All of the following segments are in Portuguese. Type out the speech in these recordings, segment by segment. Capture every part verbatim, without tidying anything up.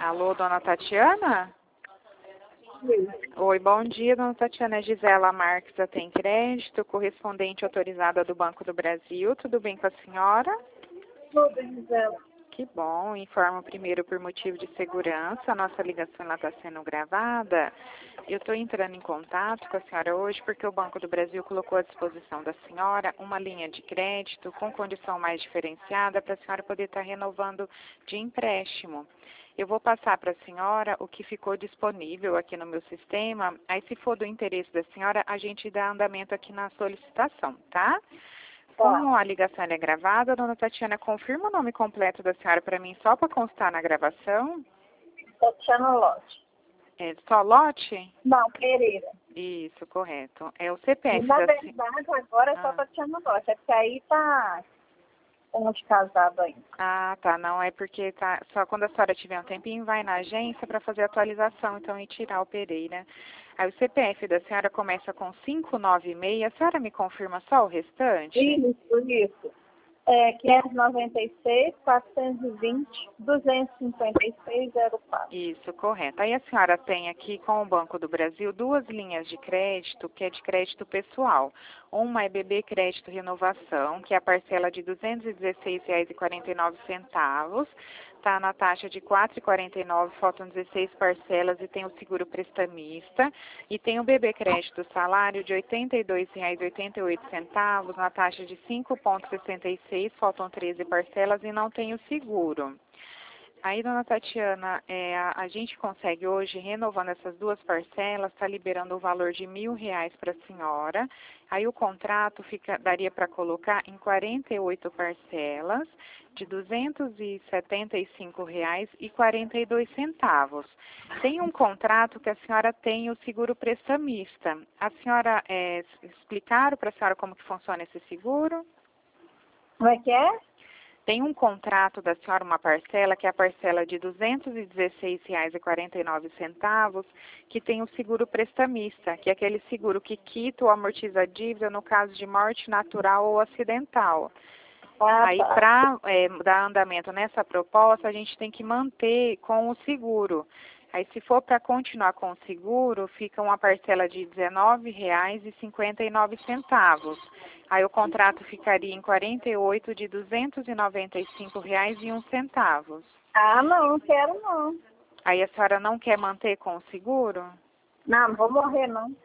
Alô, dona Tatiana? Sim. Oi, bom dia, dona Tatiana. É Gisela Marques da Tem Crédito, correspondente autorizada do Banco do Brasil. Tudo bem com a senhora? Tudo, Gisela. Que bom. Informo primeiro por motivo de segurança. A nossa ligação está sendo gravada. Eu estou entrando em contato com a senhora hoje porque o Banco do Brasil colocou à disposição da senhora uma linha de crédito com condição mais diferenciada para a senhora poder estar renovando de empréstimo. Eu vou passar para a senhora o que ficou disponível aqui no meu sistema. Aí, se for do interesse da senhora, a gente dá andamento aqui na solicitação, tá? Como a ligação é gravada, dona Tatiana, confirma o nome completo da senhora para mim, só para constar na gravação? Tatiana Lote. É só lote? Não, Pereira. Isso, correto. É o C P F Na da verdade, agora é só Ah. Tatiana Lote. É porque aí tá um de casado ainda. Ah, tá. Não, é porque tá. Só quando a senhora tiver um tempinho, vai na agência para fazer a atualização, então, e tirar o Pereira. Aí o C P F da senhora começa com cinco nove seis. A senhora me confirma só o restante? Isso, isso. É quinhentos e noventa e seis, quatrocentos e vinte, duzentos e cinquenta e seis, zero quatro. Isso, correto. Aí a senhora tem aqui com o Banco do Brasil duas linhas de crédito, que é de crédito pessoal. Uma é B B Crédito Renovação, que é a parcela de duzentos e dezesseis reais e quarenta e nove centavos. Está na taxa de quatro reais e quarenta e nove centavos, faltam dezesseis parcelas e tem o seguro prestamista. E tem o B B Crédito Salário de oitenta e dois reais e oitenta e oito centavos, na taxa de cinco reais e sessenta e seis centavos, faltam treze parcelas e não tem o seguro. Aí, dona Tatiana, é, a, a gente consegue hoje, renovando essas duas parcelas, está liberando o valor de mil reais para a senhora. Aí o contrato fica, daria para colocar em quarenta e oito parcelas de duzentos e setenta e cinco reais e quarenta e dois centavos. Tem um contrato que a senhora tem o seguro prestamista. A senhora, é, explicaram para a senhora como que funciona esse seguro? Como é que é? Tem um contrato da senhora, uma parcela, que é a parcela de duzentos e dezesseis reais e quarenta e nove centavos, que tem o seguro prestamista, que é aquele seguro que quita ou amortiza a dívida no caso de morte natural ou acidental. Ah, Aí, tá. para é, dar andamento nessa proposta, a gente tem que manter com o seguro. Aí, se for para continuar com o seguro, fica uma parcela de dezenove reais e cinquenta e nove centavos. Aí, o contrato ficaria em quarenta e oito de duzentos e noventa e cinco reais e um centavo. Ah, não, não quero não. Aí, a senhora não quer manter com o seguro? Não, não vou morrer não.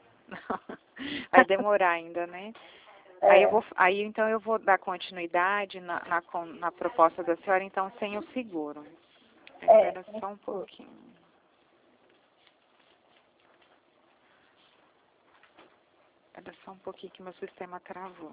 Vai demorar ainda, né? É. Aí, eu vou, aí, então, eu vou dar continuidade na, na, na proposta da senhora, então, sem o seguro. É. Espera só um pouquinho. Espera só um pouquinho que meu sistema travou.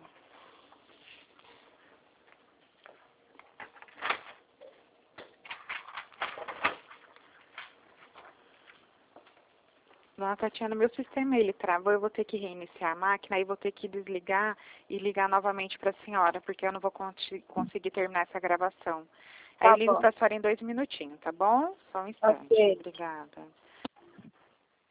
Dona Tatiana, meu sistema ele travou, eu vou ter que reiniciar a máquina, aí vou ter que desligar e ligar novamente para a senhora, porque eu não vou conseguir terminar essa gravação. Aí Tá eu ligo bom. para a senhora em dois minutinhos, tá bom? Só um instante. Ok. Obrigada.